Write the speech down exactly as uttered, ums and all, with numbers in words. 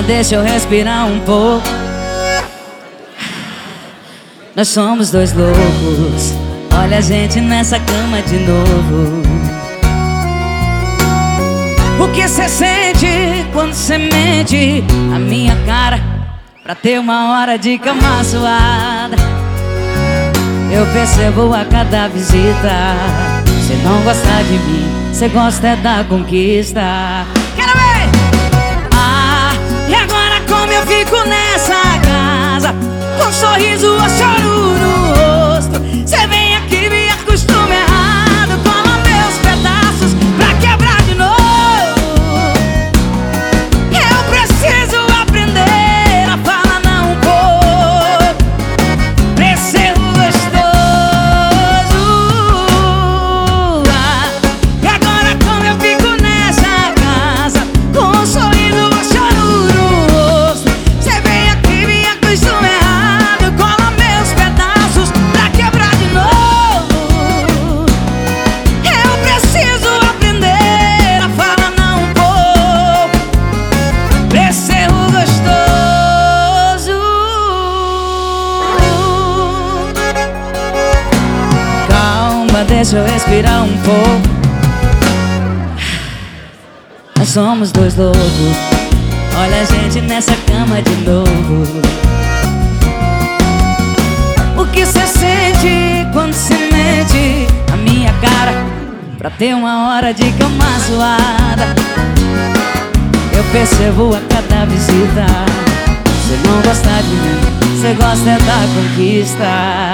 deixa eu respirar um pouco. Nós somos dois loucos, olha a gente nessa cama de novo. O que cê sente quando cê mente na minha cara pra ter uma hora de cama suada? Eu percebo a cada visita, cê não gosta de mim, cê gosta é da conquista. Quero ver! Ah, e agora como eu fico nessa casa, com um sorriso ou choro no rosto? Cê vem aqui, me acostuma errado, cola meus pedaços pra quebrar de novo. Eu preciso aprender a falar não um pouco pra ser gostoso. Ah, e agora como eu fico nessa casa, com um sorriso ou choro no rosto? Cê vem aqui, me acostuma errado, cola meus pedaços pra quebrar de novo. Eu preciso aprender a falar não um pouco pra ser gostoso. Calma, deixa eu respirar um pouco. Nós somos dois loucos, olha a gente nessa cama de novo. O que cê sente quando cê mente na minha cara pra ter uma hora de cama suada? Eu percebo a cada visita, cê não gosta de mim, cê gosta é da conquista.